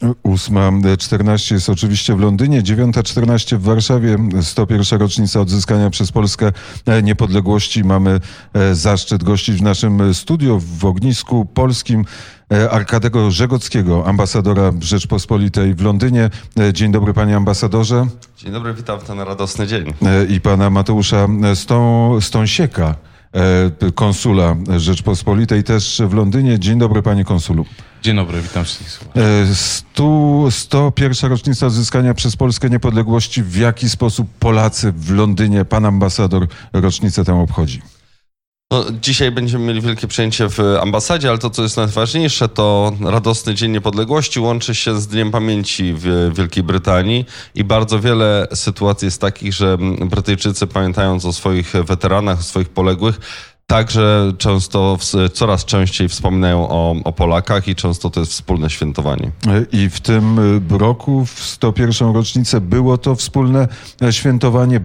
8:14 jest oczywiście w Londynie, 9:14 w Warszawie, 101. rocznica odzyskania przez Polskę niepodległości. Mamy zaszczyt gościć w naszym studiu w ognisku polskim Arkadiego Żegockiego, ambasadora Rzeczpospolitej w Londynie. Dzień dobry, panie ambasadorze. Dzień dobry, witam w ten radosny dzień. I pana Mateusza Stąsieka, konsula Rzeczpospolitej też w Londynie. Dzień dobry, panie konsulu. Dzień dobry, witam wszystkich słuchaczy. 101. rocznica odzyskania przez Polskę niepodległości. W jaki sposób Polacy w Londynie, pan ambasador, rocznicę tę obchodzi? No, dzisiaj będziemy mieli wielkie przyjęcie w ambasadzie, ale to, co jest najważniejsze, to radosny Dzień Niepodległości łączy się z Dniem Pamięci w Wielkiej Brytanii i bardzo wiele sytuacji jest takich, że Brytyjczycy, pamiętając o swoich weteranach, o swoich poległych, także coraz częściej wspominają o Polakach i często to jest wspólne świętowanie. I w tym roku, w 101. rocznicę, było to wspólne świętowanie,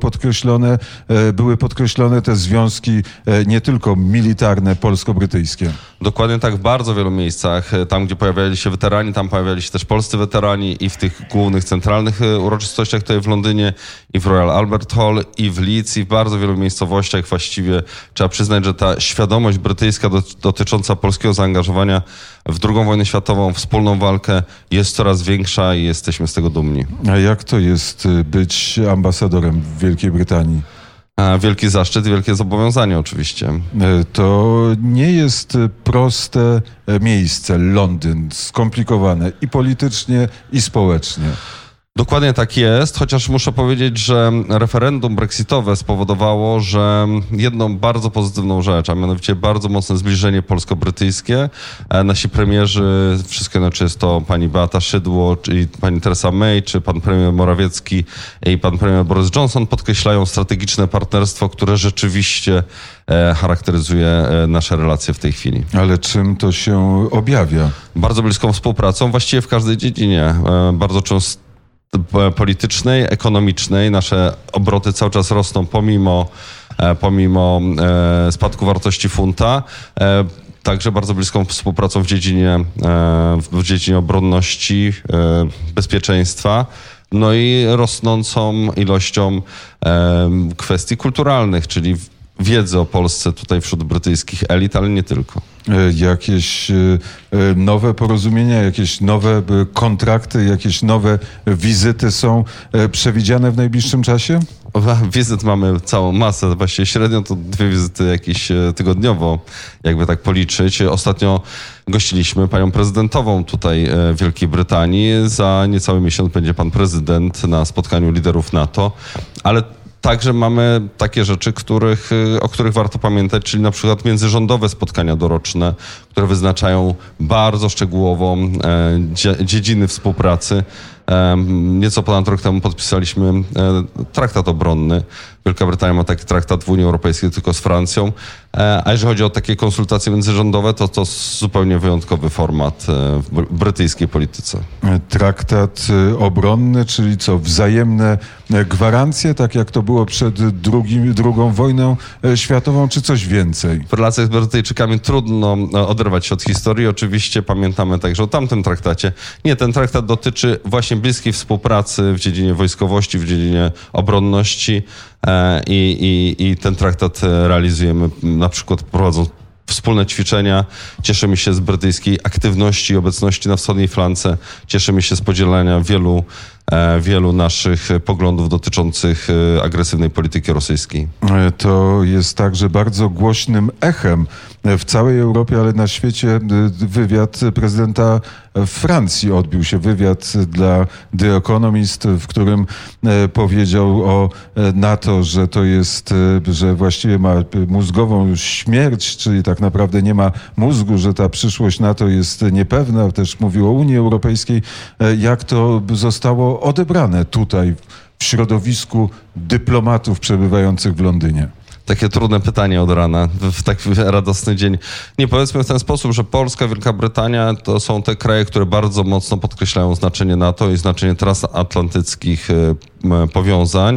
były podkreślone te związki nie tylko militarne, polsko-brytyjskie. Dokładnie tak, w bardzo wielu miejscach, tam gdzie pojawiali się weterani, tam pojawiali się też polscy weterani i w tych głównych, centralnych uroczystościach tutaj w Londynie i w Royal Albert Hall i w Leeds i w bardzo wielu miejscowościach właściwie trzeba przyznać, że ta świadomość brytyjska dotycząca polskiego zaangażowania w II wojnę światową, wspólną walkę jest coraz większa i jesteśmy z tego dumni. A jak to jest być ambasadorem w Wielkiej Brytanii? Wielki zaszczyt i wielkie zobowiązanie oczywiście. To nie jest proste miejsce, Londyn, skomplikowane i politycznie, i społecznie. Dokładnie tak jest, chociaż muszę powiedzieć, że referendum brexitowe spowodowało, że jedną bardzo pozytywną rzecz, a mianowicie bardzo mocne zbliżenie polsko-brytyjskie. Nasi premierzy, wszystkie, znaczy jest to pani Beata Szydło, czyli pani Theresa May, czy pan premier Morawiecki i pan premier Boris Johnson podkreślają strategiczne partnerstwo, które rzeczywiście charakteryzuje nasze relacje w tej chwili. Ale czym to się objawia? Bardzo bliską współpracą, właściwie w każdej dziedzinie. Bardzo często politycznej, ekonomicznej. Nasze obroty cały czas rosną pomimo spadku wartości funta. Także bardzo bliską współpracą w dziedzinie obronności, bezpieczeństwa. No i rosnącą ilością kwestii kulturalnych, czyli wiedzy o Polsce tutaj wśród brytyjskich elit, ale nie tylko. Jakieś nowe porozumienia, jakieś nowe kontrakty, jakieś nowe wizyty są przewidziane w najbliższym czasie? Wizyt mamy całą masę, właściwie średnio to 2 wizyty jakieś tygodniowo, jakby tak policzyć. Ostatnio gościliśmy panią prezydentową tutaj w Wielkiej Brytanii. Za niecały miesiąc będzie pan prezydent na spotkaniu liderów NATO, ale także mamy takie rzeczy, o których warto pamiętać, czyli na przykład międzyrządowe spotkania doroczne, które wyznaczają bardzo szczegółowo dziedziny współpracy. Nieco ponad rok temu podpisaliśmy traktat obronny. Wielka Brytania ma taki traktat w Unii Europejskiej tylko z Francją. A jeżeli chodzi o takie konsultacje międzyrządowe, to zupełnie wyjątkowy format w brytyjskiej polityce. Traktat obronny, czyli co? Wzajemne gwarancje, tak jak to było przed II wojną światową, czy coś więcej? W relacjach z Brytyjczykami trudno oderwać się od historii. Oczywiście pamiętamy także o tamtym traktacie. Nie, ten traktat dotyczy właśnie bliskiej współpracy w dziedzinie wojskowości, w dziedzinie obronności i ten traktat realizujemy na przykład prowadząc wspólne ćwiczenia. Cieszymy się z brytyjskiej aktywności i obecności na wschodniej flance. Cieszymy się z podzielania wielu naszych poglądów dotyczących agresywnej polityki rosyjskiej. To jest także bardzo głośnym echem w całej Europie, ale na świecie wywiad prezydenta Francji odbił się. Wywiad dla The Economist, w którym powiedział o NATO, że to jest, że właściwie ma mózgową śmierć, czyli tak naprawdę nie ma mózgu, że ta przyszłość NATO jest niepewna. Też mówił o Unii Europejskiej. Jak to zostało odebrane tutaj w środowisku dyplomatów przebywających w Londynie? Takie trudne pytanie od rana, w taki radosny dzień. Nie, powiedzmy w ten sposób, że Polska, Wielka Brytania to są te kraje, które bardzo mocno podkreślają znaczenie NATO i znaczenie transatlantyckich powiązań.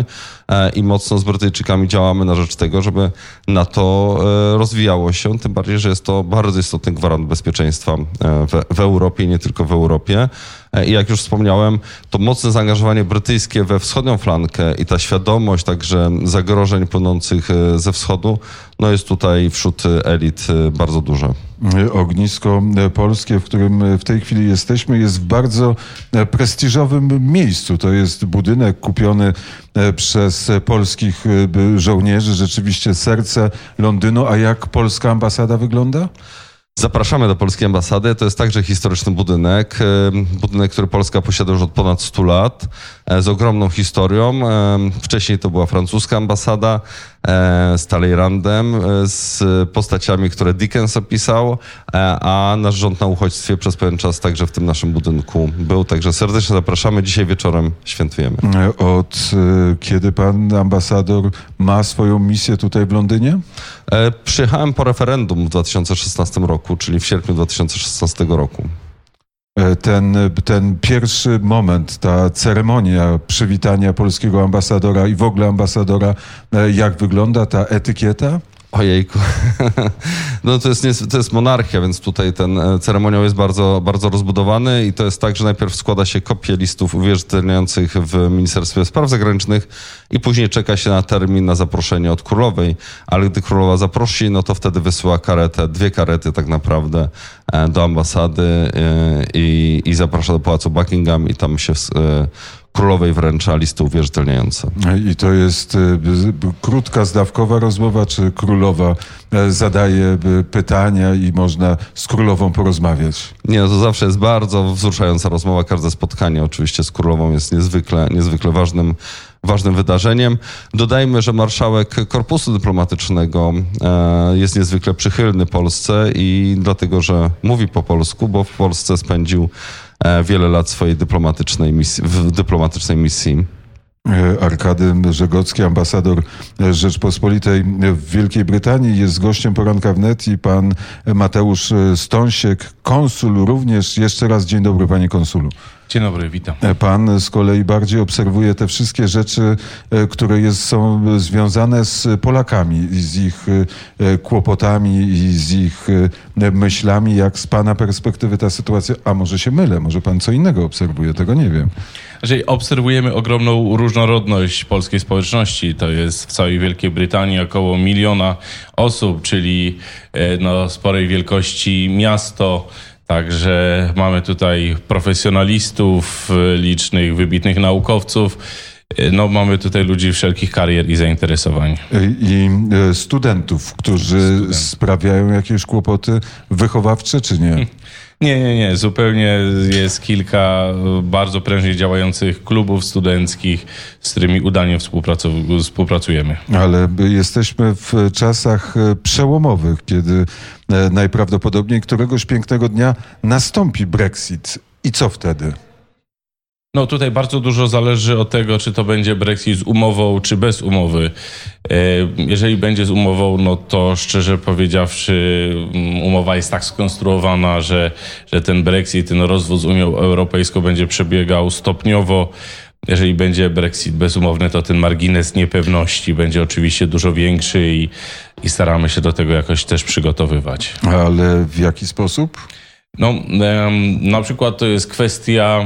i mocno z Brytyjczykami działamy na rzecz tego, żeby NATO rozwijało się, tym bardziej, że jest to bardzo istotny gwarant bezpieczeństwa w Europie i nie tylko w Europie. I jak już wspomniałem, to mocne zaangażowanie brytyjskie we wschodnią flankę i ta świadomość także zagrożeń płynących ze wschodu, no jest tutaj wśród elit bardzo duże. Ognisko polskie, w którym w tej chwili jesteśmy, jest w bardzo prestiżowym miejscu. To jest budynek kupiony przez polskich żołnierzy, rzeczywiście serce Londynu. A jak polska ambasada wygląda? Zapraszamy do polskiej ambasady. To jest także historyczny budynek. Budynek, który Polska posiada już od ponad 100 lat, z ogromną historią. Wcześniej to była francuska ambasada z Talleyrandem, z postaciami, które Dickens opisał, a nasz rząd na uchodźstwie przez pewien czas także w tym naszym budynku był. Także serdecznie zapraszamy. Dzisiaj wieczorem świętujemy. Od kiedy pan ambasador ma swoją misję tutaj w Londynie? Przyjechałem po referendum w 2016 roku, czyli w sierpniu 2016 roku. Ten pierwszy moment, ta ceremonia przywitania polskiego ambasadora i w ogóle ambasadora, jak wygląda ta etykieta? Ojejku. No to jest monarchia, więc tutaj ten ceremoniał jest bardzo, bardzo rozbudowany i to jest tak, że najpierw składa się kopię listów uwierzytelniających w Ministerstwie Spraw Zagranicznych i później czeka się na termin na zaproszenie od królowej, ale gdy królowa zaprosi, no to wtedy wysyła karetę, 2 karety tak naprawdę do ambasady i zaprasza do Pałacu Buckingham i tam się królowej wręcza listy uwierzytelniające. I to jest krótka, zdawkowa rozmowa, czy królowa zadaje pytania i można z królową porozmawiać? Nie, no to zawsze jest bardzo wzruszająca rozmowa. Każde spotkanie oczywiście z królową jest niezwykle ważnym wydarzeniem. Dodajmy, że marszałek Korpusu Dyplomatycznego jest niezwykle przychylny Polsce i dlatego, że mówi po polsku, bo w Polsce spędził wiele lat swojej dyplomatycznej misji. Arkady Żegocki, ambasador Rzeczpospolitej w Wielkiej Brytanii, jest gościem Poranka Wnet i pan Mateusz Stąsiek, konsul również. Jeszcze raz dzień dobry, panie konsulu. Dzień dobry, witam. Pan z kolei bardziej obserwuje te wszystkie rzeczy, które są związane z Polakami i z ich kłopotami i z ich myślami. Jak z pana perspektywy ta sytuacja, a może się mylę, może pan co innego obserwuje, tego nie wiem. Obserwujemy ogromną różnorodność polskiej społeczności. To jest w całej Wielkiej Brytanii około 1 miliona osób, czyli sporej wielkości miasto. Także mamy tutaj profesjonalistów, licznych, wybitnych naukowców. Mamy tutaj ludzi wszelkich karier i zainteresowań. I studentów, którzy sprawiają jakieś kłopoty wychowawcze, czy nie? Nie. Zupełnie jest kilka bardzo prężnie działających klubów studenckich, z którymi udanie współpracujemy. Ale jesteśmy w czasach przełomowych, kiedy najprawdopodobniej któregoś pięknego dnia nastąpi Brexit. I co wtedy? Tutaj bardzo dużo zależy od tego, czy to będzie Brexit z umową, czy bez umowy. Jeżeli będzie z umową, to szczerze powiedziawszy, umowa jest tak skonstruowana, że ten Brexit, ten rozwód z Unią Europejską będzie przebiegał stopniowo. Jeżeli będzie Brexit bezumowny, to ten margines niepewności będzie oczywiście dużo większy i staramy się do tego jakoś też przygotowywać. Ale w jaki sposób? Na przykład to jest kwestia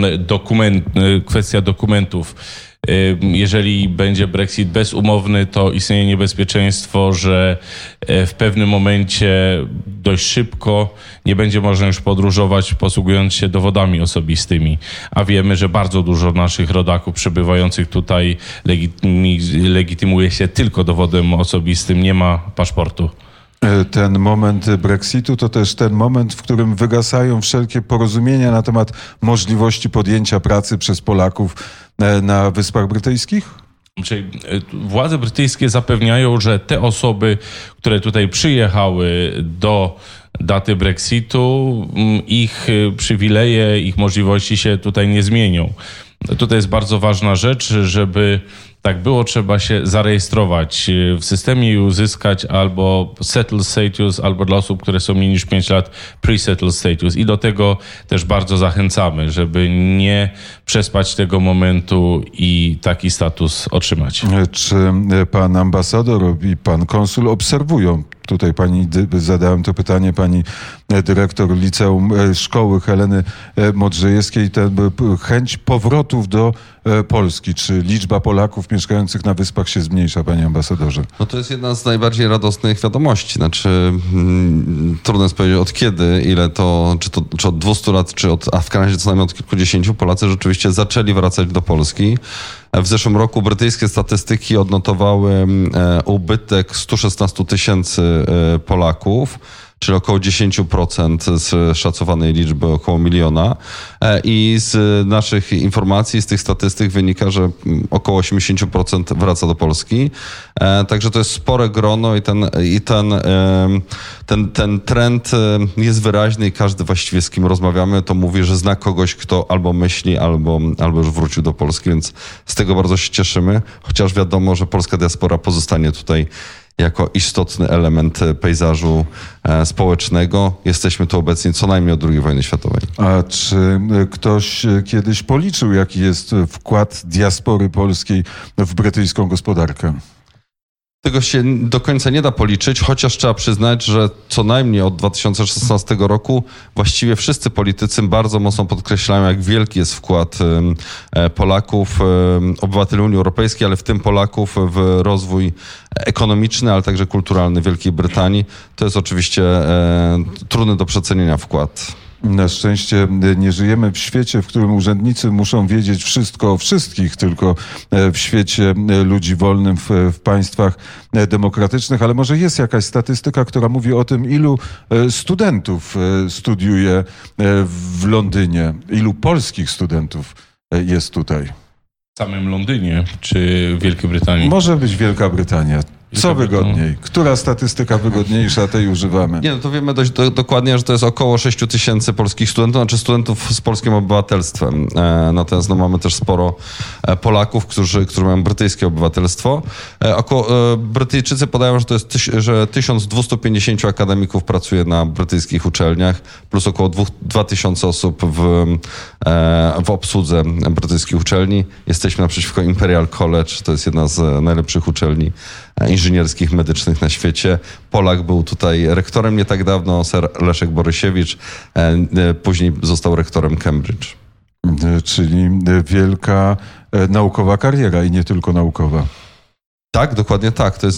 dokumentów. Jeżeli będzie Brexit bezumowny, to istnieje niebezpieczeństwo, że w pewnym momencie dość szybko nie będzie można już podróżować, posługując się dowodami osobistymi. A wiemy, że bardzo dużo naszych rodaków przebywających tutaj legitymuje się tylko dowodem osobistym, nie ma paszportu. Ten moment Brexitu to też ten moment, w którym wygasają wszelkie porozumienia na temat możliwości podjęcia pracy przez Polaków na Wyspach Brytyjskich? Czyli władze brytyjskie zapewniają, że te osoby, które tutaj przyjechały do daty Brexitu, ich przywileje, ich możliwości się tutaj nie zmienią. Tutaj jest bardzo ważna rzecz, żeby tak było, trzeba się zarejestrować w systemie i uzyskać albo settled status, albo dla osób, które są mniej niż 5 lat pre-settled status. I do tego też bardzo zachęcamy, żeby nie przespać tego momentu i taki status otrzymać. Czy pan ambasador i pan konsul obserwują? Tutaj zadałem to pytanie pani dyrektor Liceum Szkoły Heleny Modrzejewskiej, chęć powrotów do Polski. Czy liczba Polaków mieszkających na Wyspach się zmniejsza, panie ambasadorze? No to jest jedna z najbardziej radosnych wiadomości. Znaczy, trudno jest powiedzieć od kiedy, ile to, czy od 200 lat, a w Kanadzie co najmniej od kilkudziesięciu, Polacy rzeczywiście zaczęli wracać do Polski. W zeszłym roku brytyjskie statystyki odnotowały ubytek 116 tysięcy Polaków, czyli około 10% z szacowanej liczby, około 1 miliona. I z naszych informacji, z tych statystyk wynika, że około 80% wraca do Polski. Także to jest spore grono i ten trend jest wyraźny i każdy właściwie, z kim rozmawiamy, to mówi, że zna kogoś, kto albo myśli, albo już wrócił do Polski, więc z tego bardzo się cieszymy, chociaż wiadomo, że polska diaspora pozostanie tutaj jako istotny element pejzażu społecznego. Jesteśmy tu obecni co najmniej od II wojny światowej. A czy ktoś kiedyś policzył, jaki jest wkład diaspory polskiej w brytyjską gospodarkę? Tego się do końca nie da policzyć, chociaż trzeba przyznać, że co najmniej od 2016 roku właściwie wszyscy politycy bardzo mocno podkreślają, jak wielki jest wkład Polaków, obywateli Unii Europejskiej, ale w tym Polaków w rozwój ekonomiczny, ale także kulturalny Wielkiej Brytanii. To jest oczywiście trudny do przecenienia wkład. Na szczęście nie żyjemy w świecie, w którym urzędnicy muszą wiedzieć wszystko o wszystkich, tylko w świecie ludzi wolnym, w państwach demokratycznych. Ale może jest jakaś statystyka, która mówi o tym, ilu studentów studiuje w Londynie, ilu polskich studentów jest tutaj? W samym Londynie czy w Wielkiej Brytanii? Może być Wielka Brytania. Co wygodniej? Która statystyka wygodniejsza, tej używamy? Nie, no to wiemy dość dokładnie, że to jest około 6 tysięcy polskich studentów, znaczy studentów z polskim obywatelstwem. Natomiast mamy też sporo Polaków, którzy mają brytyjskie obywatelstwo. Brytyjczycy podają, że to jest że 1250 akademików pracuje na brytyjskich uczelniach, plus około 2000 osób w obsłudze brytyjskich uczelni. Jesteśmy naprzeciwko Imperial College, to jest jedna z najlepszych uczelni inżynierskich, medycznych na świecie. Polak był tutaj rektorem nie tak dawno, Sir Leszek Borysiewicz, później został rektorem Cambridge. Czyli wielka naukowa kariera i nie tylko naukowa. Tak, dokładnie tak. To jest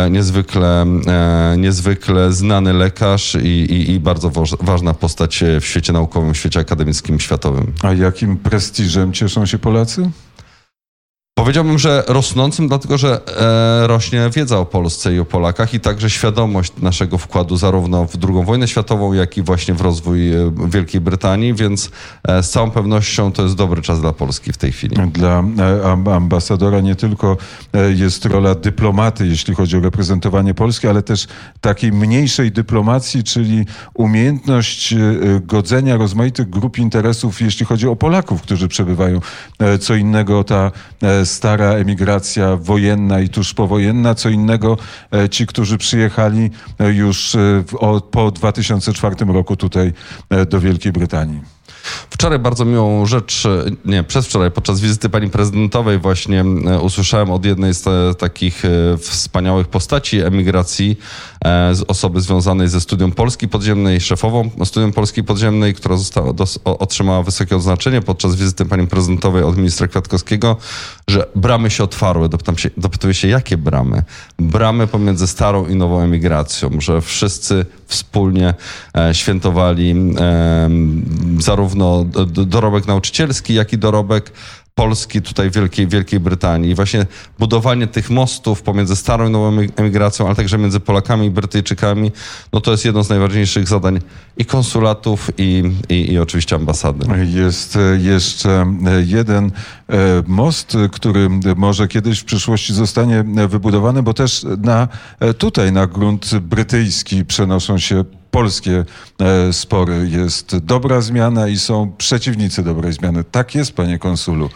niezwykle znany lekarz i bardzo ważna postać w świecie naukowym, w świecie akademickim, światowym. A jakim prestiżem cieszą się Polacy? Powiedziałbym, że rosnącym, dlatego że rośnie wiedza o Polsce i o Polakach i także świadomość naszego wkładu zarówno w II wojnę światową, jak i właśnie w rozwój Wielkiej Brytanii, więc z całą pewnością to jest dobry czas dla Polski w tej chwili. Dla ambasadora nie tylko jest rola dyplomaty, jeśli chodzi o reprezentowanie Polski, ale też takiej mniejszej dyplomacji, czyli umiejętność godzenia rozmaitych grup interesów, jeśli chodzi o Polaków, którzy przebywają. Co innego ta stara emigracja wojenna i tuż powojenna, co innego ci, którzy przyjechali już po 2004 roku tutaj do Wielkiej Brytanii. Wczoraj bardzo miłą rzecz, przedwczoraj, podczas wizyty pani prezydentowej właśnie usłyszałem od jednej z takich wspaniałych postaci emigracji, z osoby związanej ze Studium Polski Podziemnej, szefową Studium Polski Podziemnej, która otrzymała wysokie odznaczenie podczas wizyty pani prezydentowej od ministra Kwiatkowskiego, że bramy się otwarły. Dopytuję się, jakie bramy? Bramy pomiędzy starą i nową emigracją, że wszyscy wspólnie świętowali zarówno dorobek nauczycielski, jak i dorobek Polski tutaj w Wielkiej Brytanii. I właśnie budowanie tych mostów pomiędzy starą i nową emigracją, ale także między Polakami i Brytyjczykami, no to jest jedno z najważniejszych zadań i konsulatów, i oczywiście ambasady. Jest jeszcze jeden most, który może kiedyś w przyszłości zostanie wybudowany, bo też tutaj na grunt brytyjski przenoszą się polskie spory. Jest dobra zmiana i są przeciwnicy dobrej zmiany. Tak jest, panie konsulu.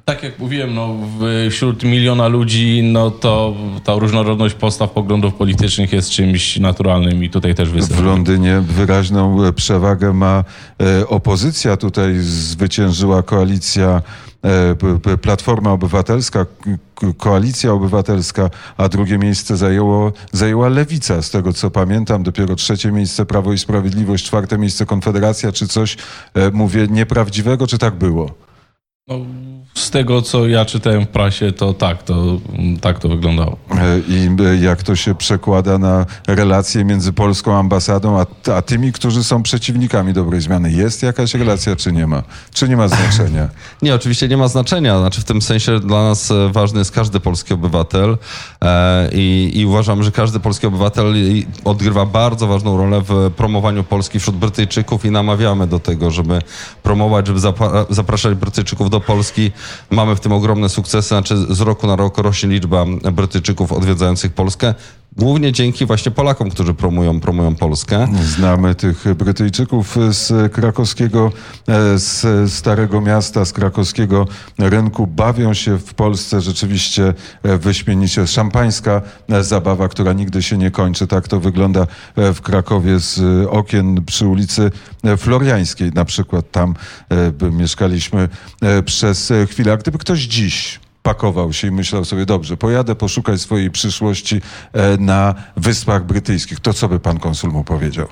Tak jak mówiłem, no, wśród miliona ludzi, no to ta różnorodność postaw, poglądów politycznych jest czymś naturalnym i tutaj też występuje. W Londynie wyraźną przewagę ma opozycja. Tutaj zwyciężyła koalicja Platforma Obywatelska, Koalicja Obywatelska, a drugie miejsce zajęła Lewica. Z tego co pamiętam, dopiero trzecie miejsce Prawo i Sprawiedliwość, czwarte miejsce Konfederacja, czy coś, mówię, nieprawdziwego, czy tak było? No, z tego, co ja czytałem w prasie, to tak to wyglądało. I jak to się przekłada na relacje między polską ambasadą, a tymi, którzy są przeciwnikami dobrej zmiany? Jest jakaś relacja, czy nie ma? Czy nie ma znaczenia? Nie, oczywiście nie ma znaczenia. Znaczy w tym sensie dla nas ważny jest każdy polski obywatel i uważam, że każdy polski obywatel odgrywa bardzo ważną rolę w promowaniu Polski wśród Brytyjczyków i namawiamy do tego, żeby promować, żeby zapraszać Brytyjczyków do Polski. Mamy w tym ogromne sukcesy, znaczy z roku na rok rośnie liczba Brytyjczyków odwiedzających Polskę. Głównie dzięki właśnie Polakom, którzy promują Polskę. Znamy tych Brytyjczyków z krakowskiego, z Starego Miasta, z krakowskiego rynku. Bawią się w Polsce rzeczywiście wyśmienicie. Szampańska zabawa, która nigdy się nie kończy. Tak to wygląda w Krakowie z okien przy ulicy Floriańskiej. Na przykład tam mieszkaliśmy przez chwilę. A gdyby ktoś dziś pakował się i myślał sobie, dobrze, pojadę poszukać swojej przyszłości na Wyspach Brytyjskich, to co by pan konsul mu powiedział?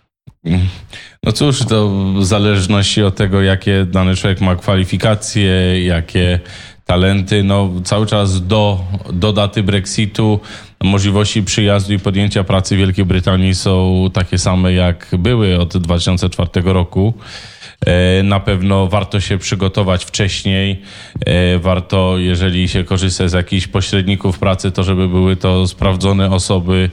No cóż, to w zależności od tego, jakie dany człowiek ma kwalifikacje, jakie talenty, no cały czas do daty Brexitu możliwości przyjazdu i podjęcia pracy w Wielkiej Brytanii są takie same, jak były od 2004 roku. Na pewno warto się przygotować wcześniej. Warto, jeżeli się korzysta z jakichś pośredników pracy, to żeby były to sprawdzone osoby.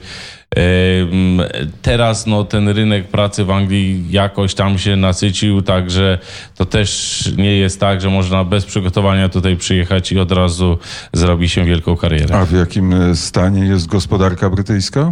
Teraz no, ten rynek pracy w Anglii jakoś tam się nasycił, także to też nie jest tak, że można bez przygotowania tutaj przyjechać i od razu zrobi się wielką karierę. A w jakim stanie jest gospodarka brytyjska?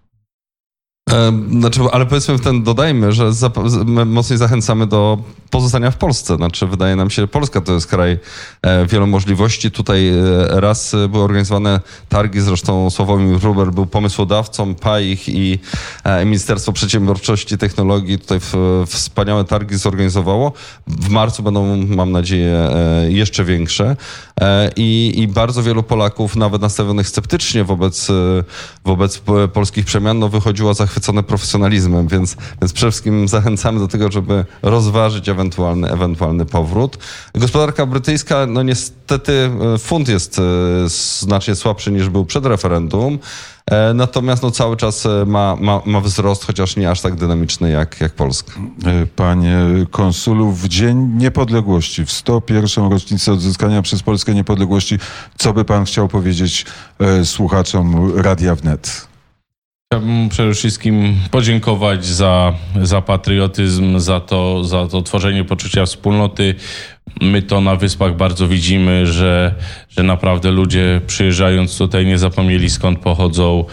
Znaczy, ale powiedzmy dodajmy, że my mocniej zachęcamy do pozostania w Polsce. Znaczy, wydaje nam się, że Polska to jest kraj wielu możliwości. Tutaj raz były organizowane targi, zresztą Sławomir Wróbel był pomysłodawcą, PAIH i Ministerstwo Przedsiębiorczości i Technologii tutaj wspaniałe targi zorganizowało. W marcu będą, mam nadzieję, jeszcze większe. I bardzo wielu Polaków, nawet nastawionych sceptycznie wobec polskich przemian, no, wychodziło zachwycone profesjonalizmem, więc przede wszystkim zachęcamy do tego, żeby rozważyć ewentualny powrót. Gospodarka brytyjska, no niestety funt jest znacznie słabszy niż był przed referendum, natomiast no, cały czas ma wzrost, chociaż nie aż tak dynamiczny jak Polska. Panie konsulu, w Dzień Niepodległości, w 101. rocznicę odzyskania przez Polskę niepodległości, co by pan chciał powiedzieć słuchaczom Radia Wnet? Chciałbym przede wszystkim podziękować za patriotyzm, za to tworzenie poczucia wspólnoty. My to na Wyspach bardzo widzimy, że naprawdę ludzie przyjeżdżając tutaj nie zapomnieli skąd pochodzą.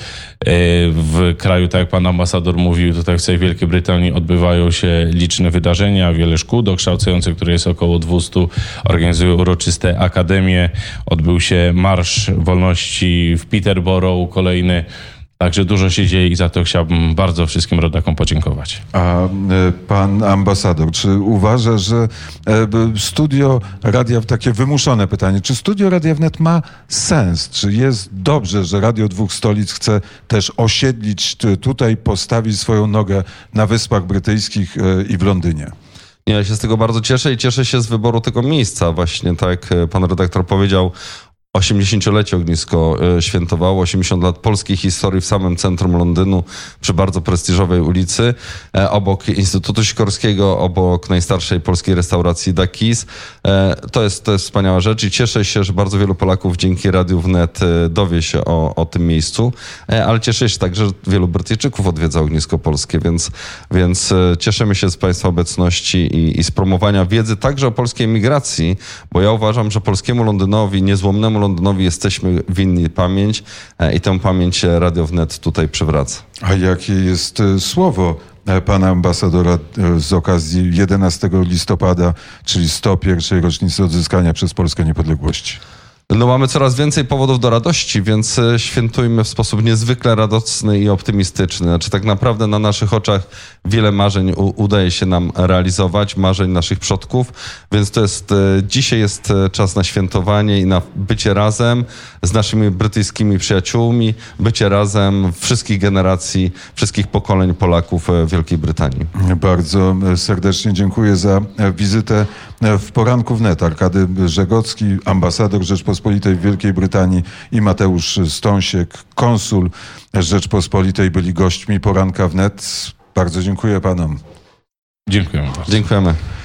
W kraju, tak jak pan ambasador mówił, tutaj w całej Wielkiej Brytanii odbywają się liczne wydarzenia, wiele szkół dokształcających, które jest około 200, organizują uroczyste akademie. Odbył się Marsz Wolności w Peterborough, kolejny. Także dużo się dzieje i za to chciałbym bardzo wszystkim rodakom podziękować. A pan ambasador, czy uważa, że studio Radia, takie wymuszone pytanie, czy studio Radia Wnet ma sens? Czy jest dobrze, że Radio Dwóch Stolic chce też osiedlić tutaj, postawić swoją nogę na Wyspach Brytyjskich i w Londynie? Ja się z tego bardzo cieszę i cieszę się z wyboru tego miejsca. Właśnie tak jak pan redaktor powiedział, 80-lecie ognisko świętowało, 80 lat polskiej historii w samym centrum Londynu, przy bardzo prestiżowej ulicy, obok Instytutu Sikorskiego, obok najstarszej polskiej restauracji Dakis. To jest wspaniała rzecz i cieszę się, że bardzo wielu Polaków dzięki Radiu Wnet dowie się o tym miejscu, ale cieszę się także, że wielu Brytyjczyków odwiedza ognisko polskie, więc cieszymy się z państwa obecności i z promowania wiedzy także o polskiej emigracji, bo ja uważam, że polskiemu Londynowi, niezłomnemu Londynowi jesteśmy winni pamięć i tę pamięć Radio Wnet tutaj przywraca. A jakie jest słowo pana ambasadora z okazji 11 listopada, czyli 101. rocznicy odzyskania przez Polskę niepodległości? No mamy coraz więcej powodów do radości, więc świętujmy w sposób niezwykle radosny i optymistyczny. Znaczy tak naprawdę na naszych oczach wiele marzeń udaje się nam realizować, marzeń naszych przodków, więc dzisiaj jest czas na świętowanie i na bycie razem z naszymi brytyjskimi przyjaciółmi, bycie razem wszystkich generacji, wszystkich pokoleń Polaków w Wielkiej Brytanii. Bardzo serdecznie dziękuję za wizytę w Poranku Wnet. Arkady Żegocki, ambasador Rzeczpospolitej w Wielkiej Brytanii, i Mateusz Stąsiek, konsul Rzeczpospolitej, byli gośćmi Poranka Wnet. Bardzo dziękuję panom. Dziękujemy bardzo. Dziękujemy.